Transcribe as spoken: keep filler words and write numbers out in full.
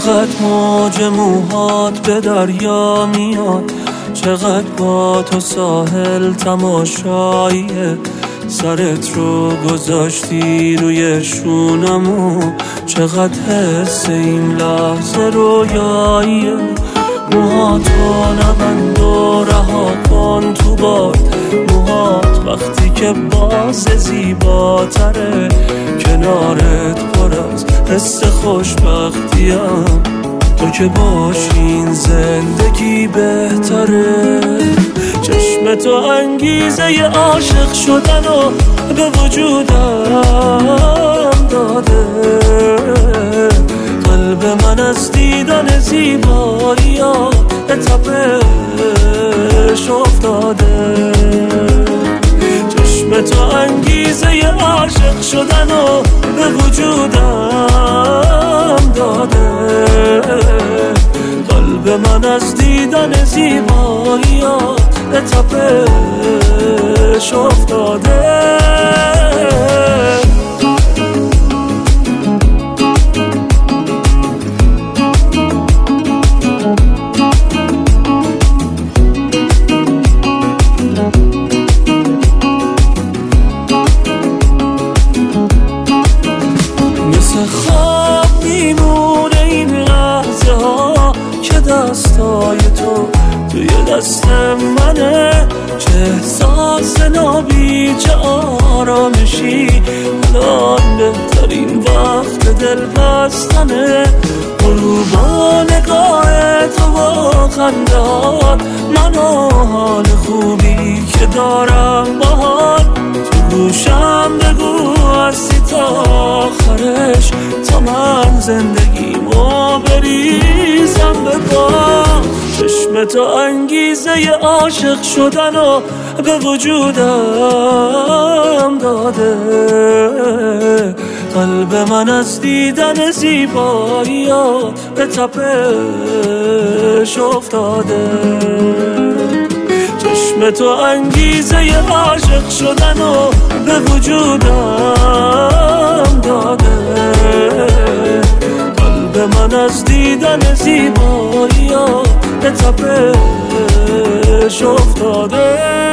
چقدر موج موهات به دریا میاد، چقدر با تو ساحل تماشاییه، سرت رو گذاشتی روی شونمو، چقدر حس این لحظه رویاییه. موهاتو نبند و رها کن تو باد، موهات وقتی که باز زیباتره، کنارت پر از حس خوشبختیم، تو که باشین زندگی بهتره. چشم تو انگیزه ی عاشق شدن و به وجودم داده، قلب من از دیدن زیبایی‌ها به تپش افتاده. چشم تو انگیزه ی عاشق شدن و به وجودم داده، قلب من از دیدن زیبایی‌ها به تپش افتاده. مثل خواب میمونه این لحظه ها که دستای تو توی دست منه، چه احساس نابی، چه آرامشی، الان بهترین وقت دل بستنه. غروبا نگاه تو و خندهات، من و حال خوبی که دارم باهات، تو گوشم بگو هستی تا آخرش، تا من زندگیمو بریزم به باد. چشم تو انگیزه ی عاشق شدن و به وجودم داده، قلب من از دیدن زیبایی‌ها به تپش افتاده. چشم تو انگیزه ی عاشق شدن و به وجودم داده، قلب من از دیدن زیبایی‌ها به تپش افتاده.